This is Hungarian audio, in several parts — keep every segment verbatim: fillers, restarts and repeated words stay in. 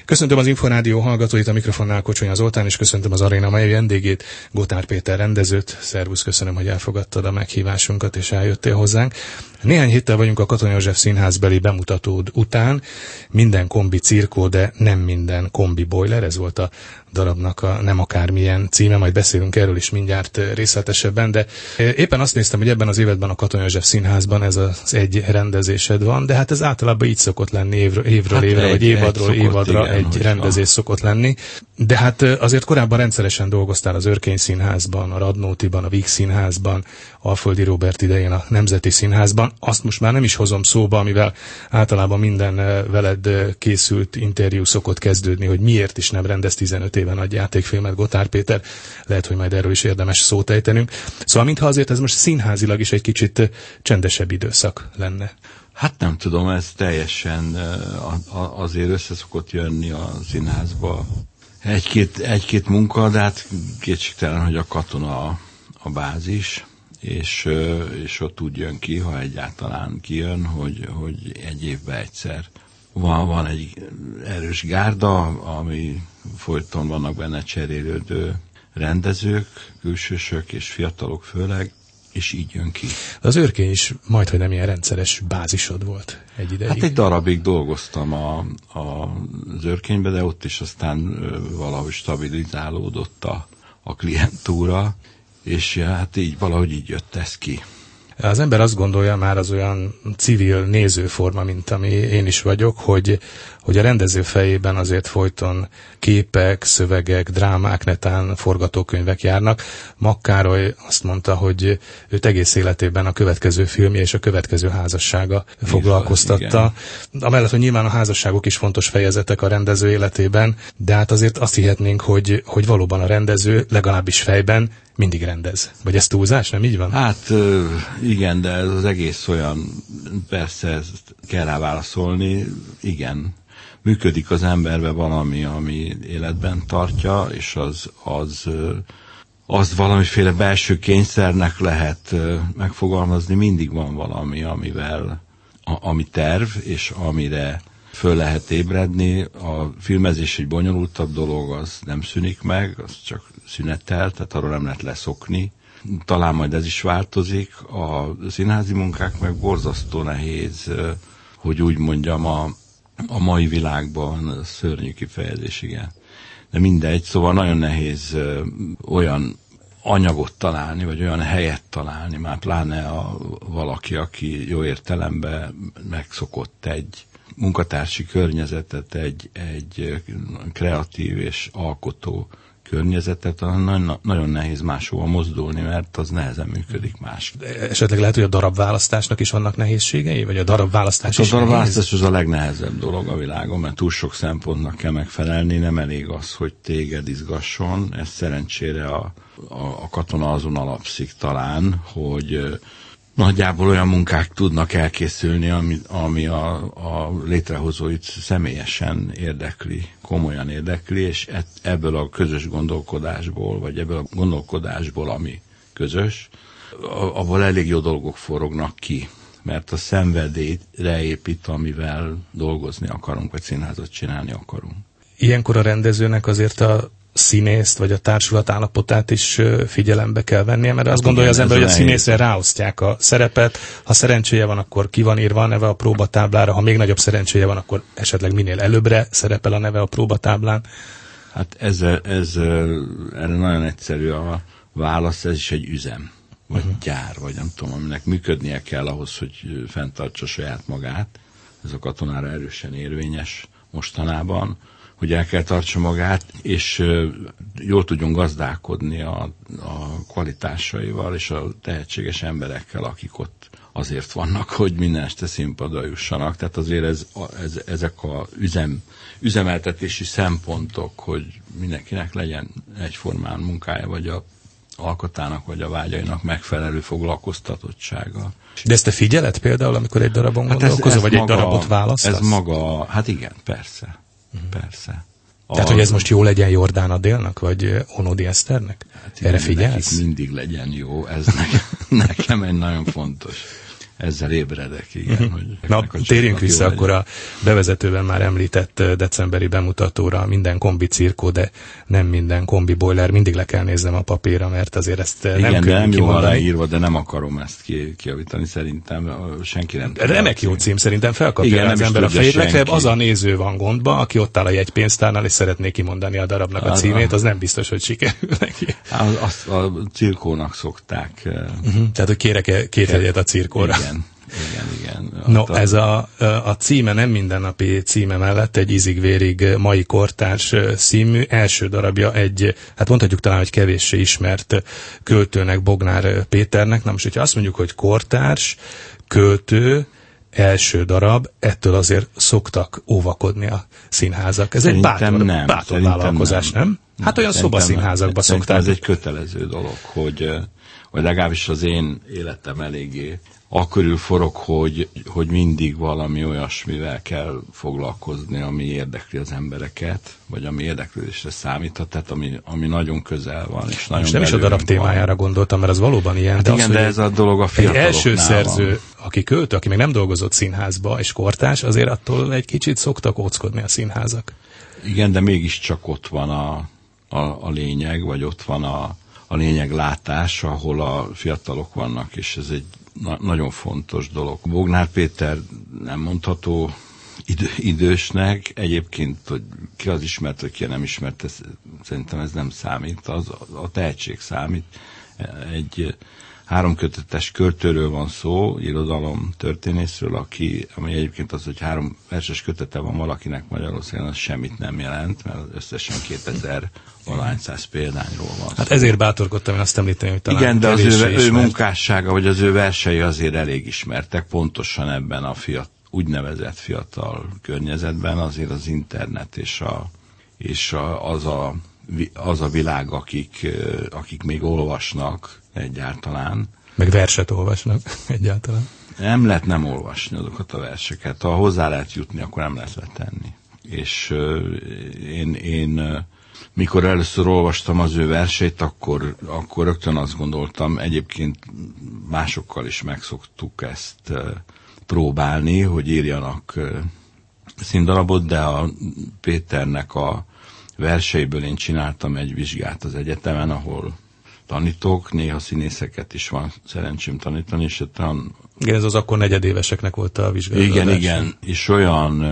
Köszöntöm az Inforádió hallgatóit, a mikrofonnál Kocsonya Zoltán, és köszöntöm az aréna mai vendégét, Gotthárd Péter rendezőt. Szervusz, köszönöm, hogy elfogadtad a meghívásunkat, és eljöttél hozzánk. Néhány héttel vagyunk a Katona József színházbeli bemutatód után. Minden kombi cirkó, de nem minden kombi boiler. Ez volt a darabnak a nem akármilyen címe, majd beszélünk erről is mindjárt részletesebben, de éppen azt néztem, hogy ebben az évben a Katona József színházban ez az egy rendezésed van, de hát ez általában így szokott lenni évről, évről hát évre, egy, vagy évadról egy évadra igen, egy rendezés van. Szokott lenni. De hát azért korábban rendszeresen dolgoztál az Örkény Színházban, a Radnótiban, a Víg Színházban, Alföldi Róbert idején a Nemzeti Színházban. Azt most már nem is hozom szóba, amivel általában minden veled készült interjú szokott kezdődni, hogy miért is nem rendez tizenöt éven nagy játékfilmet Gotthárd Péter. Lehet, hogy majd erről is érdemes szót ejtenünk. Szóval mintha azért ez most színházilag is egy kicsit csendesebb időszak lenne. Hát nem tudom, ez teljesen azért össze szokott jönni a színházba egy-két, egy-két munka, de hát kétségtelen, hogy a Katona a, a bázis, és, és ott úgy jön ki, ha egyáltalán kijön, hogy, hogy egy évben egyszer. Van, van egy erős gárda, ami folyton vannak benne cserélődő rendezők, külsősök és fiatalok főleg, és így jön ki. Az Örkény is majdhogy nem ilyen rendszeres bázisod volt egy ideig. Hát egy darabig dolgoztam a, a, az Örkénybe, de ott is aztán valahogy stabilizálódott a, a klientúra, és hát így valahogy így jött ez ki. Az ember azt gondolja, már az olyan civil nézőforma, mint ami én is vagyok, hogy, hogy a rendező fejében azért folyton képek, szövegek, drámák, netán forgatókönyvek járnak. Makkároly azt mondta, hogy őt egész életében a következő filmje és a következő házassága foglalkoztatta. Amellett, hogy nyilván a házasságok is fontos fejezetek a rendező életében, de hát azért azt hihetnénk, hogy, hogy valóban a rendező legalábbis fejben mindig rendez. Vagy ez túlzás, nem így van? Hát igen, de ez az egész olyan, persze ezt kell rá válaszolni, igen. Működik az emberben valami, ami életben tartja, és az, az, az valamiféle belső kényszernek lehet megfogalmazni, mindig van valami, amivel, a, ami terv, és amire föl lehet ébredni. A filmezés egy bonyolultabb dolog, az nem szűnik meg, az csak szünetel, tehát arról nem lehet leszokni. Talán majd ez is változik. A színházi munkák meg borzasztó nehéz, hogy úgy mondjam, a, a mai világban szörnyű kifejezés, igen. De mindegy, szóval nagyon nehéz olyan anyagot találni, vagy olyan helyet találni, már pláne a, valaki, aki jó értelemben megszokott egy munkatársi környezetet, egy, egy kreatív és alkotó környezetet, nagyon, nagyon nehéz máshova mozdulni, mert az nehezen működik más. De esetleg lehet, hogy a darabválasztásnak is vannak nehézségei, vagy a darabválasztás hát is a darabválasztás az a legnehezebb dolog a világon, mert túl sok szempontnak kell megfelelni, nem elég az, hogy téged izgasson, ez szerencsére a, a, a Katona azon alapszik talán, hogy nagyjából olyan munkák tudnak elkészülni, ami, ami a, a létrehozóit személyesen érdekli, komolyan érdekli, és ebből a közös gondolkodásból, vagy ebből a gondolkodásból, ami közös, abból elég jó dolgok forognak ki, mert a szenvedélyre épít, amivel dolgozni akarunk, vagy színházat csinálni akarunk. Ilyenkor a rendezőnek azért a színészt, vagy a társulat állapotát is figyelembe kell vennie, mert hát azt gondolja igen, az ember, hogy a színészre ráosztják a szerepet. Ha szerencséje van, akkor ki van írva a neve a próbatáblára, ha még nagyobb szerencséje van, akkor esetleg minél előbbre szerepel a neve a próbatáblán. Hát ez, ez erre nagyon egyszerű a válasz, ez is egy üzem, vagy uh-huh. gyár, vagy nem tudom, aminek működnie kell ahhoz, hogy fenntartsa saját magát. Ez a Katonára erősen érvényes mostanában, hogy el kell tartsa magát, és jól tudjon gazdálkodni a, a kvalitásaival és a tehetséges emberekkel, akik ott azért vannak, hogy minden este színpadra jussanak. Tehát azért ez, ez, ezek a üzem, üzemeltetési szempontok, hogy mindenkinek legyen egyformán munkája, vagy a alkotának, vagy a vágyainak megfelelő foglalkoztatottsága. De ezt te figyeled például, amikor egy darabon hát gondolkozol, ez, ez vagy maga, egy darabot választasz? Ez maga, hát igen, persze. Uh-huh. Persze. Tehát, a, hogy ez most jó legyen Jordán Adélnak, vagy Onodi Eszternek? Hát erre figyelsz? Nekik mindig legyen jó, ez nekem, nekem egy nagyon fontos. ezzel ébredek, igen. Uh-huh. Hogy Na, térjünk vissza akkor a bevezetőben már említett decemberi bemutatóra, minden kombi cirkó, de nem minden kombi boiler, mindig le kell néznem a papírra, mert azért ezt igen, nem könnyű de nem kimondani. jól leírva, de nem akarom ezt ki, kijavítani, szerintem senki nem tudja. Remek jó cím, szerintem felkapja igen, az ember a fejét, legfeljebb az a néző van gondba, aki ott áll a jegypénztárnál, és szeretné kimondani a darabnak a címét, az nem biztos, hogy sikerül neki. Azt a cirkónak szokták. Uh-huh. Tehát, hogy kérek két jegyet a cirkóra. Igen. Igen, igen. No, a... ez a, a címe nem mindennapi címe mellett egy ízig-vérig mai kortárs színmű, első darabja egy, hát mondhatjuk talán, hogy kevéssé ismert költőnek, Bognár Péternek. Na most, hogyha azt mondjuk, hogy kortárs, költő, első darab, ettől azért szoktak óvakodni a színházak. Ez szerintem egy bátor, nem. bátor vállalkozás, nem? nem? Hát olyan szobaszínházakba szokták. Ez egy kötelező dolog, hogy, hogy legalábbis az én életem eléggé akkörül forog, hogy, hogy mindig valami olyasmivel kell foglalkozni, ami érdekli az embereket, vagy ami érdeklődésre számíthat, tehát ami, ami nagyon közel van. És nagyon nem is a darab témájára gondoltam, mert az valóban ilyen. Hát de igen, az, de ez a dolog a fiataloknál egy első szerző, van. aki költő, aki még nem dolgozott színházba, és kortárs, azért attól egy kicsit szoktak óckodni a színházak. Igen, de mégiscsak ott van a, a, a lényeg, vagy ott van a, a lényeglátás, ahol a fiatalok vannak, és ez egy Na, nagyon fontos dolog. Bognár Péter nem mondható idő, idősnek, egyébként, hogy ki az ismert, hogy ki nem ismert, ez, szerintem ez nem számít, az, a tehetség számít. Egy háromkötetes költőről van szó, irodalom történészről, aki, ami egyébként az, hogy három verses kötete van valakinek Magyarországon, az semmit nem jelent, mert összesen kétezer valahány száz példányról van. Hát ezért bátorkodtam én azt említeni, hogy talán igen, de az ő, ő munkássága, vagy az ő versei azért elég ismertek, pontosan ebben a fiat, úgynevezett fiatal környezetben, azért az internet és, a, és a, az, a, az a világ, akik, akik még olvasnak egyáltalán. Meg verset olvasnak egyáltalán. Nem lehet nem olvasni azokat a verseket. Ha hozzá lehet jutni, akkor nem lehet letenni. És uh, én, én uh, mikor először olvastam az ő versét, akkor, akkor rögtön azt gondoltam, egyébként másokkal is megszoktuk ezt uh, próbálni, hogy írjanak uh, színdarabot, de a Péternek a verseiből én csináltam egy vizsgát az egyetemen, ahol tanítok, néha színészeket is van szerencsém tanítani, és olyan... Igen, ez az akkor negyedéveseknek volt a vizsgálat. Igen, igen, és olyan,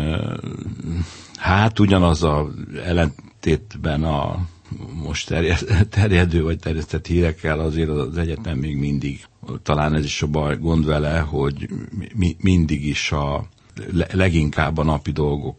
hát ugyanaz a ellentétben a most terjed, terjedő vagy terjesztett hírekkel azért az egyetem még mindig, talán ez is a baj, gond vele, hogy mi, mindig is a leginkább a napi dolgok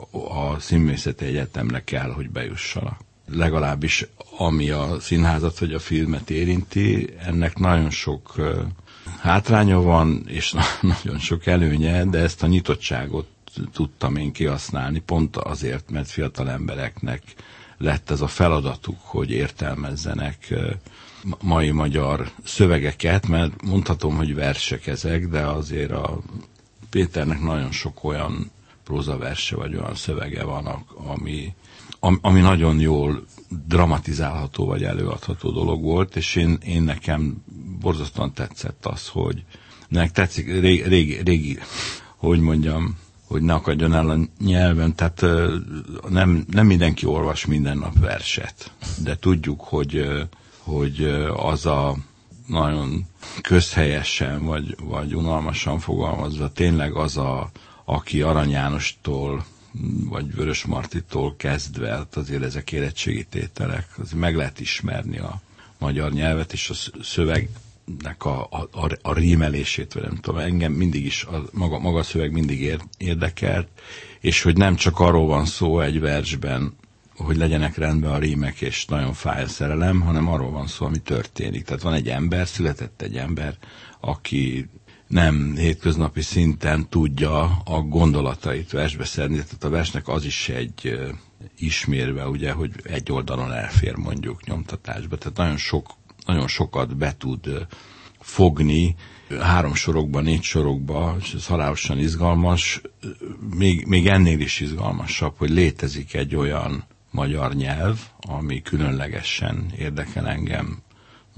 a Színművészeti Egyetemre kell, hogy bejussanak. Legalábbis ami a színházat vagy a filmet érinti, ennek nagyon sok uh, hátránya van, és nagyon sok előnye, de ezt a nyitottságot tudtam én kihasználni, pont azért, mert fiatal embereknek lett ez a feladatuk, hogy értelmezzenek uh, mai magyar szövegeket, mert mondhatom, hogy versek ezek, de azért a Péternek nagyon sok olyan prózaverse vagy olyan szövege van, ami, ami nagyon jól dramatizálható vagy előadható dolog volt, és én, én nekem borzasztóan tetszett az, hogy nek tetszik, régi, régi, régi, hogy mondjam, hogy ne akadjon el a nyelven, tehát nem, nem mindenki olvas minden nap verset, de tudjuk, hogy, hogy az a nagyon közhelyesen vagy, vagy unalmasan fogalmazva tényleg az a, aki Arany Jánostól vagy Vörös Martitól kezdve, hát azért ezek érettségi tételek, azért meg lehet ismerni a magyar nyelvet, és a szövegnek a, a, a rímelését, vagy nem tudom, engem mindig is, a, maga, maga a szöveg mindig ér, érdekelt, és hogy nem csak arról van szó egy versben, hogy legyenek rendben a rímek, és nagyon fáj a szerelem, hanem arról van szó, ami történik. Tehát van egy ember, született egy ember, aki nem hétköznapi szinten tudja a gondolatait versbe szedni, tehát a versnek az is egy uh, ismérve, ugye, hogy egy oldalon elfér mondjuk nyomtatásba, tehát nagyon, sok, nagyon sokat be tud uh, fogni három sorokba, négy sorokba, és ez halálosan izgalmas, még, még ennél is izgalmasabb, hogy létezik egy olyan magyar nyelv, ami különlegesen érdekel engem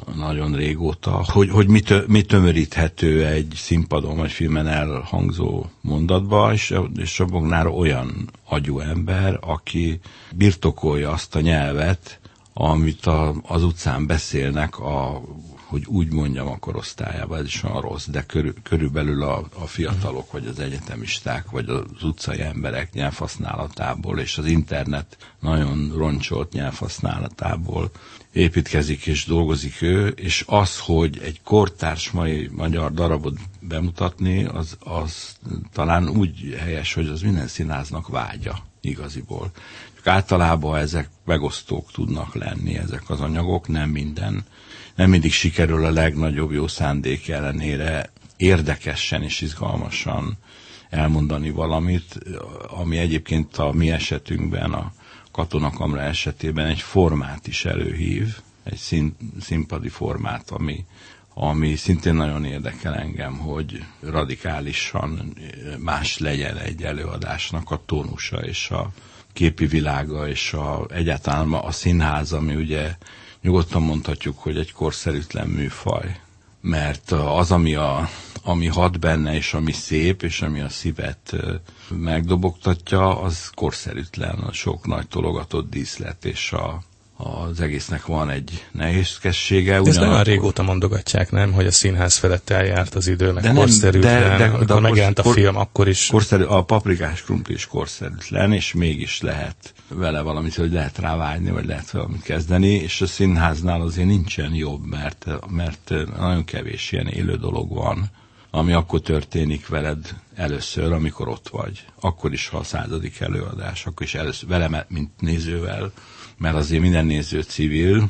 nagyon régóta, hogy, hogy mi, tö, mi tömöríthető egy színpadon vagy filmen elhangzó mondatba, és, és a Bognár olyan agyú ember, aki birtokolja azt a nyelvet, amit a, az utcán beszélnek, a, hogy úgy mondjam, a korosztályában, ez is olyan rossz, de körül, körülbelül a, a fiatalok, vagy az egyetemisták, vagy az utcai emberek nyelvhasználatából, és az internet nagyon roncsolt nyelvhasználatából építkezik és dolgozik ő, és az, hogy egy kortárs mai magyar darabot bemutatni, az, az talán úgy helyes, hogy az minden színháznak vágya igaziból. Csak általában ezek megosztók tudnak lenni, ezek az anyagok, nem minden, nem mindig sikerül a legnagyobb jó szándék ellenére érdekesen és izgalmasan elmondani valamit, ami egyébként a mi esetünkben, a Katonakamra esetében egy formát is előhív, egy szín, színpadi formát, ami, ami szintén nagyon érdekel engem, hogy radikálisan más legyen egy előadásnak a tónusa és a képi világa, és a, egyáltalán a színház, ami ugye nyugodtan mondhatjuk, hogy egy korszerűtlen műfaj. Mert az, ami, a, ami hat benne, és ami szép, és ami a szívet megdobogtatja, az korszerűtlen, a sok nagy tologatott díszlet, és a, az egésznek van egy nehézkessége. Ezt ugyanakkor... nagyon régóta mondogatják, nem? Hogy a színház felett eljárt az idő, meg de korszerűtlen. Nem, de, de, de ha megjelent a kor, film, akkor is... Korszerű, a paprikás krumpli is korszerűtlen, és mégis lehet vele valamit, hogy lehet rá vágyni, vagy lehet valamit kezdeni, és a színháznál azért nincsen jobb, mert, mert nagyon kevés ilyen élő dolog van, ami akkor történik veled először, amikor ott vagy. Akkor is, ha a századik előadás, akkor is először vele, mint nézővel, mert azért minden néző civil,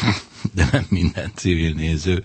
de nem minden civil néző.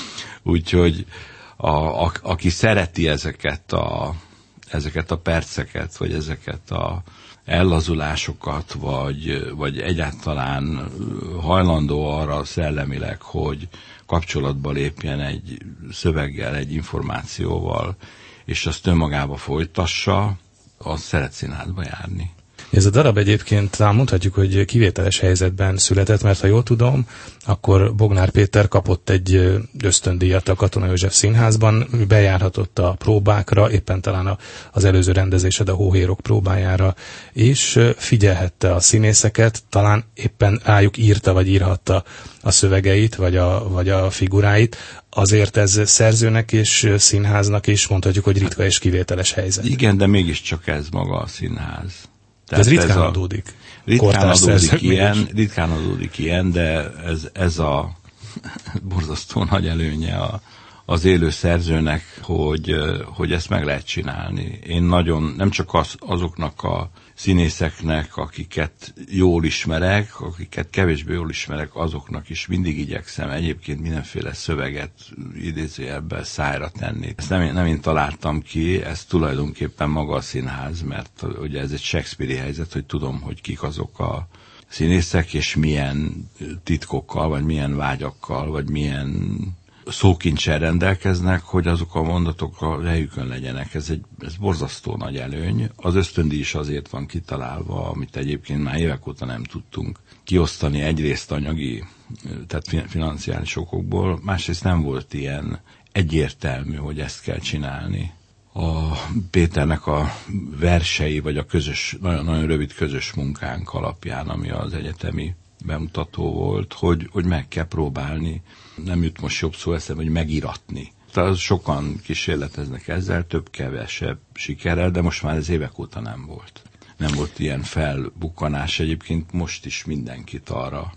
Úgyhogy a, a, aki szereti ezeket a, ezeket a perceket, vagy ezeket a ellazulásokat, vagy, vagy egyáltalán hajlandó arra szellemileg, hogy kapcsolatba lépjen egy szöveggel, egy információval, és azt önmagába folytassa, az szeret színházba járni. Ez a darab egyébként talán mondhatjuk, hogy kivételes helyzetben született, mert ha jól tudom, akkor Bognár Péter kapott egy ösztöndíjat a Katona József Színházban, bejárhatott a próbákra, éppen talán az előző rendezésed a Hóhérok próbájára, és figyelhette a színészeket, talán éppen rájuk írta, vagy írhatta a szövegeit, vagy a, vagy a figuráit. Azért ez szerzőnek és színháznak is mondhatjuk, hogy ritka és kivételes helyzet. Igen, de mégiscsak ez maga a színház. Tehát ez ritkán ez a, adódik. Ritkán adódik, ilyen, ritkán adódik ilyen, de ez, ez a borzasztó nagy előnye a, az élő szerzőnek, hogy, hogy ezt meg lehet csinálni. Én nagyon, nem csak az, azoknak a színészeknek, akiket jól ismerek, akiket kevésbé jól ismerek, azoknak is mindig igyekszem egyébként mindenféle szöveget idézőjelben szájra tenni. Ezt nem, nem én találtam ki, ez tulajdonképpen maga a színház, mert ugye ez egy Shakespeare-i helyzet, hogy tudom, hogy kik azok a színészek, és milyen titkokkal, vagy milyen vágyakkal, vagy milyen szókincsel rendelkeznek, hogy azok a mondatok a helyükön legyenek. Ez egy ez borzasztó nagy előny. Az ösztöndíj is azért van kitalálva, amit egyébként már évek óta nem tudtunk kiosztani, egyrészt anyagi, tehát financiális okokból, másrészt nem volt ilyen egyértelmű, hogy ezt kell csinálni. A Péternek a versei, vagy a közös, nagyon, nagyon rövid közös munkánk alapján, ami az egyetemi bemutató volt, hogy, hogy meg kell próbálni, nem jut most jobb szó eszembe, hogy megiratni. Tehát sokan kísérleteznek ezzel, több-kevesebb sikerrel, de most már ez évek óta nem volt. Nem volt ilyen felbukkanás, egyébként most is mindenkit arra,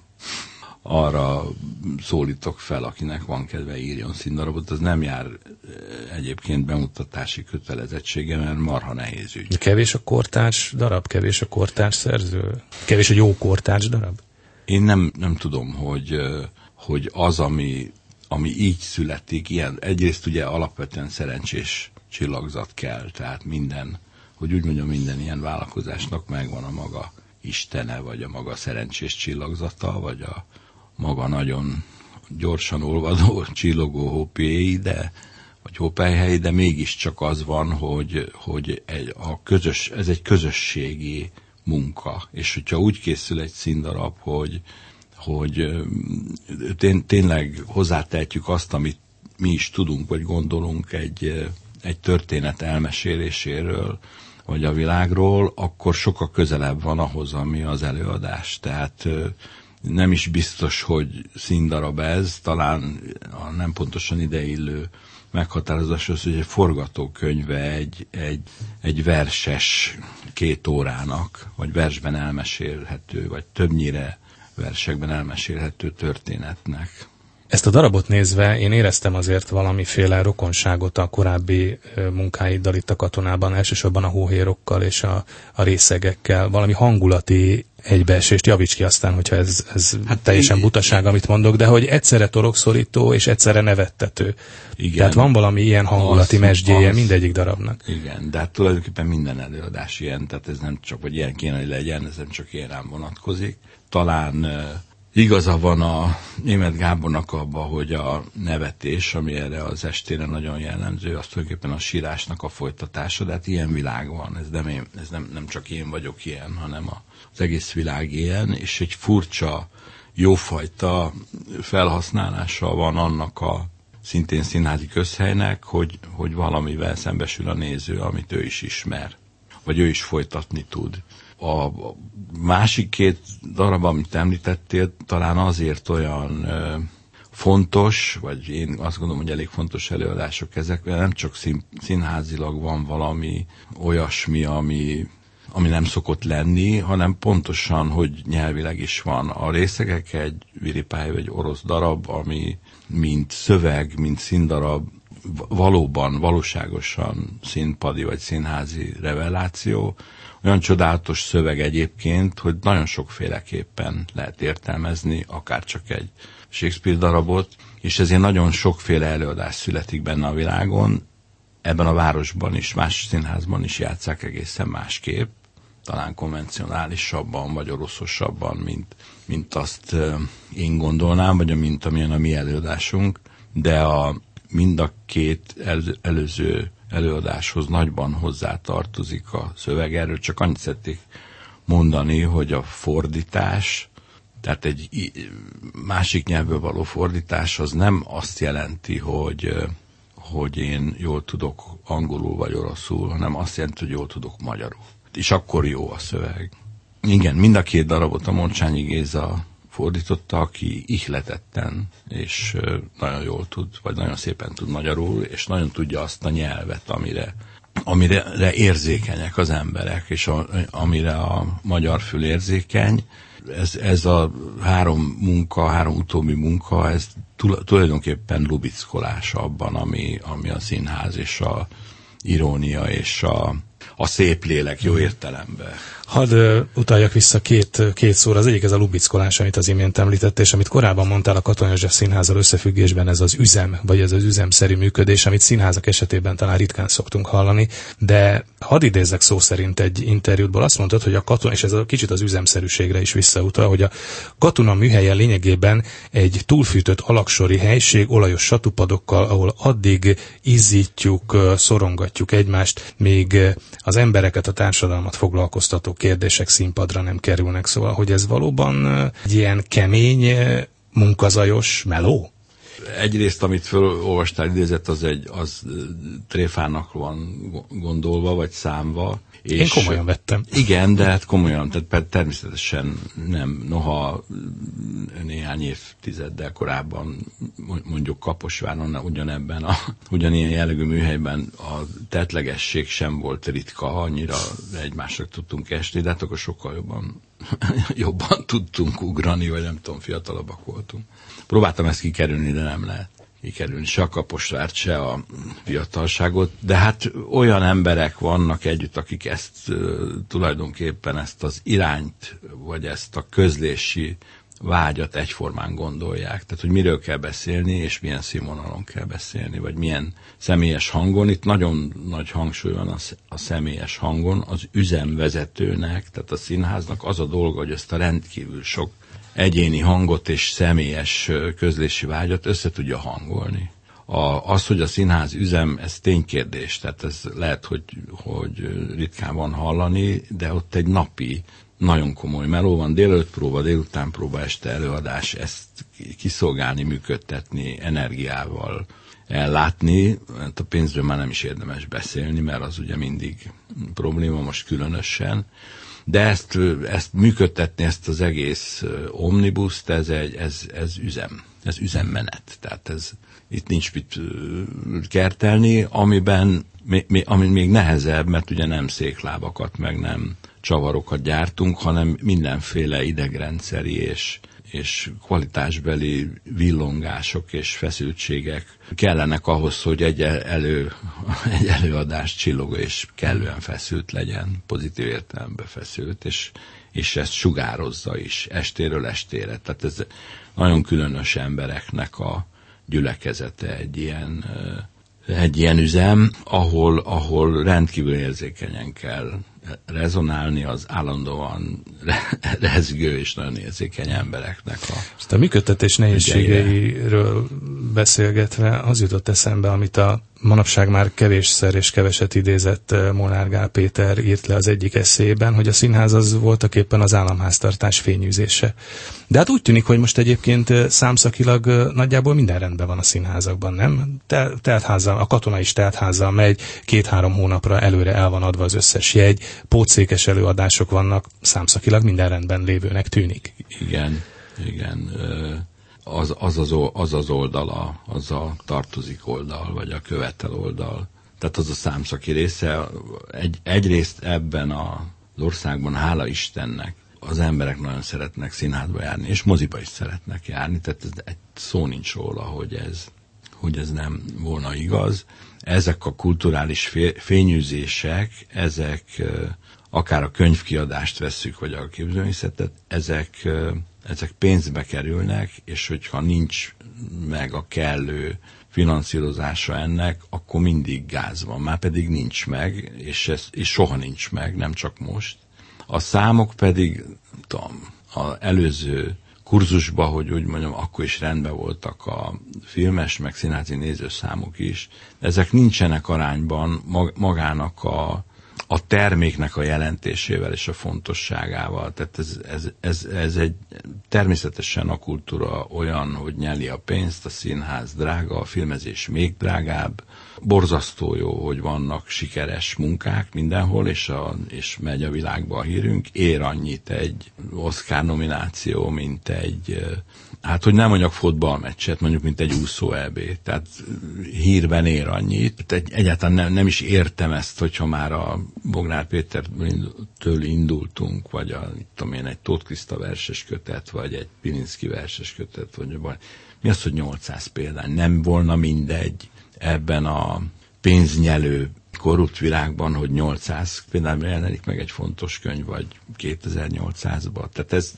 arra szólítok fel, akinek van kedve, írjon színdarabot, az nem jár egyébként bemutatási kötelezettsége, mert marha nehéz ügy. Kevés a kortárs darab, kevés a kortárs szerző, kevés a jó kortárs darab? Én nem, nem tudom, hogy, hogy az, ami, ami így születik, ilyen, egyrészt ugye alapvetően szerencsés csillagzat kell, tehát minden, hogy úgy mondjam, minden ilyen vállalkozásnak megvan a maga istene, vagy a maga szerencsés csillagzata, vagy a maga nagyon gyorsan olvadó, csillogó hópéi, de vagy hópelyhelyi, de mégiscsak az van, hogy, hogy egy, a közös, ez egy közösségi munka, és hogyha úgy készül egy színdarab, hogy, hogy tény, tényleg hozzátehetjük azt, amit mi is tudunk, vagy gondolunk egy, egy történet elmeséléséről, vagy a világról, akkor sokkal közelebb van ahhoz, ami az előadás. Tehát nem is biztos, hogy színdarab ez, talán a nem pontosan ideillő meghatározás az, hogy egy forgatókönyve egy, egy, egy verses két órának, vagy versben elmesélhető, vagy többnyire versekben elmesélhető történetnek. Ezt a darabot nézve én éreztem azért valamiféle rokonságot a korábbi munkáiddal itt a Katonában, elsősorban a hóhérokkal és a, a részegekkel, valami hangulati egybeesést, javíts ki aztán, hogyha ez, ez hát teljesen butaság, amit mondok, de hogy egyszerre torokszorító és egyszerre nevettető. Igen. Tehát van valami ilyen hangulati az, mesdjéje az, mindegyik darabnak. Igen, de hát tulajdonképpen minden előadás ilyen, tehát ez nem csak, hogy ilyen kéne, hogy legyen, ez nem csak ilyen rám vonatkozik. Talán igaza van a Németh Gábornak abba, hogy a nevetés, ami erre az estére nagyon jellemző, az tulajdonképpen a sírásnak a folytatása, de hát ilyen világ van, ez nem, én, ez nem, nem csak én vagyok ilyen, hanem a, az egész világ ilyen, és egy furcsa, jófajta felhasználása van annak a szintén színházi közhelynek, hogy, hogy valamivel szembesül a néző, amit ő is ismer, vagy ő is folytatni tud. A másik két darab, amit említettél, talán azért olyan ö, fontos, vagy én azt gondolom, hogy elég fontos előadások ezek, mert nem csak szín, színházilag van valami olyasmi, ami, ami nem szokott lenni, hanem pontosan, hogy nyelvileg is van. A részegek egy viripály, vagy orosz darab, ami mint szöveg, mint színdarab, valóban, valóságosan színpadi vagy színházi reveláció. Olyan csodálatos szöveg egyébként, hogy nagyon sokféleképpen lehet értelmezni, akár csak egy Shakespeare darabot, és ezért nagyon sokféle előadás születik benne a világon. Ebben a városban is, más színházban is játsszák egészen másképp, talán konvencionálisabban, vagy oroszosabban, mint, mint azt én gondolnám, vagy mint amilyen a mi előadásunk, de a, mind a két el, előző előadáshoz nagyban hozzátartozik a szöveg. Erről csak annyit szeretnék mondani, hogy a fordítás, tehát egy másik nyelvből való fordítás az nem azt jelenti, hogy, hogy én jól tudok angolul vagy oroszul, hanem azt jelenti, hogy jól tudok magyarul. És akkor jó a szöveg. Igen, mind a két darabot a Morcsányi Géza fordította, aki ihletetten, és nagyon jól tud, vagy nagyon szépen tud magyarul, és nagyon tudja azt a nyelvet, amire, amire érzékenyek az emberek, és a, amire a magyar fül érzékeny. Ez, ez a három munka, három utóbbi munka, ez tulajdonképpen lubickolás abban, ami, ami a színház, és a irónia, és a, a szép lélek jó értelemben. Hadd uh, utaljak vissza két, két szóra. Az egyik ez a lubickolás, amit az imént említett, és amit korábban mondtál a Katona József Színházzal összefüggésben, ez az üzem, vagy ez az üzemszerű működés, amit színházak esetében talán ritkán szoktunk hallani, de hadd idézzek szó szerint egy interjútból, azt mondtad, hogy a Katona, és ez a kicsit az üzemszerűségre is visszautal, hogy a Katona műhelye lényegében egy túlfűtött alaksori helység olajos satupadokkal, ahol addig izzítjuk, szorongatjuk egymást, míg az embereket, a társadalmat foglalkoztató kérdések színpadra nem kerülnek, szóval, hogy ez valóban egy ilyen kemény, munkazajos meló? Egyrészt, amit felolvastál, idézett, az egy az tréfának van gondolva, vagy számva. És én komolyan vettem. Igen, de hát komolyan, tehát természetesen nem. Noha néhány évtizeddel korábban, mondjuk Kaposváron, ugyanebben a ugyanilyen jellegű műhelyben a tettlegesség sem volt ritka, annyira egymásra tudtunk esni, de hát akkor sokkal jobban, jobban tudtunk ugrani, vagy nem tudom, fiatalabbak voltunk. Próbáltam ezt kikerülni, de nem lehet kikerülni se a Kaposvárt, se a fiatalságot, de hát olyan emberek vannak együtt, akik ezt uh, tulajdonképpen ezt az irányt, vagy ezt a közlési vágyat egyformán gondolják. Tehát, hogy miről kell beszélni, és milyen színvonalon kell beszélni, vagy milyen személyes hangon. Itt nagyon nagy hangsúly van a, a személyes hangon, az üzemvezetőnek, tehát a színháznak az a dolga, hogy ezt a rendkívül sok egyéni hangot és személyes közlési vágyat össze tudja hangolni. A, az, hogy a színház üzem, ez ténykérdés, tehát ez lehet, hogy, hogy ritkán van hallani, de ott egy napi nagyon komoly meló van, délelőtt próba, délután próba, este előadás, ezt kiszolgálni, működtetni, energiával ellátni, hát a pénzről már nem is érdemes beszélni, mert az ugye mindig probléma, most különösen. De ezt, ezt működtetni, ezt az egész omnibuszt, ez, egy, ez, ez üzem, ez üzemmenet. Tehát ez, itt nincs mit kertelni, amiben, ami még nehezebb, mert ugye nem széklábakat, meg nem csavarokat gyártunk, hanem mindenféle idegrendszeri és, és kvalitásbeli villongások és feszültségek kellenek ahhoz, hogy egy, elő, egy előadás csillogó és kellően feszült legyen, pozitív értelemben feszült, és, és ezt sugározza is estéről estére. Tehát ez nagyon különös embereknek a gyülekezete egy ilyen, egy ilyen üzem, ahol, ahol rendkívül érzékenyen kell rezonálni az állandóan rezgő és nagyon érzékeny embereknek a... Ezt a működtetés nehézségeiről beszélgetve az jutott eszembe, amit a manapság már kevésszer és keveset idézett Molnár Gál Péter írt le az egyik eszéjében, hogy a színház az voltaképpen az államháztartás fényűzése. De hát úgy tűnik, hogy most egyébként számszakilag nagyjából minden rendben van a színházakban, nem? Tel- teltházzal, a Katona is teltházzal megy, két-három hónapra előre el van adva az összes jegy, pótszékes előadások vannak, számszakilag minden rendben lévőnek tűnik. Igen, igen. Az az, az, az, az oldala, az a tartozik oldal, vagy a követel oldal. Tehát az a számszaki része. Egy, egyrészt ebben az országban, hála Istennek, az emberek nagyon szeretnek színházba járni, és moziba is szeretnek járni, tehát ez, egy szó nincs róla, hogy ez, hogy ez nem volna igaz. Ezek a kulturális fényűzések, ezek akár a könyvkiadást vesszük, vagy a képzőművészetet, ezek, ezek pénzbe kerülnek, és hogyha nincs meg a kellő finanszírozása ennek, akkor mindig gáz van, már pedig nincs meg, és, ez, és soha nincs meg, nem csak most. A számok pedig, tudom, az előző kurzusban, hogy úgy mondjam, akkor is rendben voltak a filmes, meg színházi nézőszámok is. Ezek nincsenek arányban magának a, a terméknek a jelentésével és a fontosságával. Tehát ez, ez, ez, ez egy természetesen a kultúra olyan, hogy nyeli a pénzt, a színház drága, a filmezés még drágább. Borzasztó jó, hogy vannak sikeres munkák mindenhol, és, a, és megy a világba a hírünk. Ér annyit egy Oscar nomináció, mint egy, hát hogy nem mondjak fotballmeccset, mondjuk, mint egy úszó é bé. Tehát hírben ér annyit. Egy, egyáltalán nem, nem is értem ezt, hogyha már a Bognár Pétertől indultunk, vagy a, mit tudom én, egy Tóth Kriszta verses kötet, vagy egy Pilinszky verses kötet, vagy, vagy mi az, hogy nyolcszáz példány? Nem volna mindegy ebben a pénznyelő korrupt világban, hogy nyolcszáz például jelenik meg egy fontos könyv, vagy kétezer-nyolcszázban. Tehát ez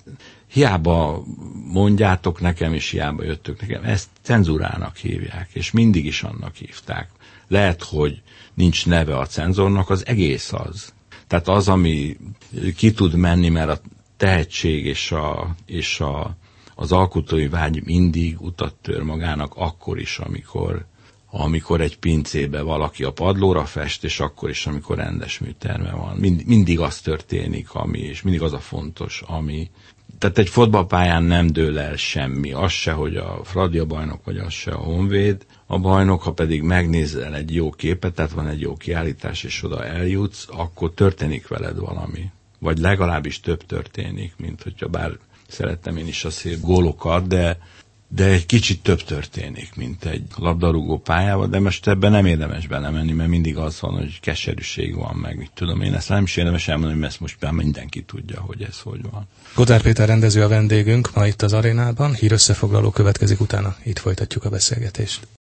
hiába mondjátok nekem, és hiába jöttök nekem, ezt cenzúrának hívják, és mindig is annak hívták. Lehet, hogy nincs neve a cenzornak, az egész az. Tehát az, ami ki tud menni, mert a tehetség és, a, és a, az alkotói vágy mindig utat tör magának, akkor is, amikor amikor egy pincébe valaki a padlóra fest, és akkor is, amikor rendes műterme van. Mind, mindig az történik, ami, és mindig az a fontos, ami... Tehát egy fotballpályán nem dől el semmi. Az se, hogy a Fradi a bajnok, vagy az se a Honvéd a bajnok, ha pedig megnézel egy jó képet, tehát van egy jó kiállítás, és oda eljutsz, akkor történik veled valami. Vagy legalábbis több történik, mint hogyha bár szerettem én is a szép gólokat, de de egy kicsit több történik, mint egy labdarúgó pályában, de most ebben nem érdemes belemenni, mert mindig az van, hogy keserűség van, meg mit tudom én, ezt nem is érdemes elmondani, mert ezt most már mindenki tudja, hogy ez hogy van. Gotthárd Péter rendező a vendégünk ma itt az arénában, hírösszefoglaló következik utána, itt folytatjuk a beszélgetést.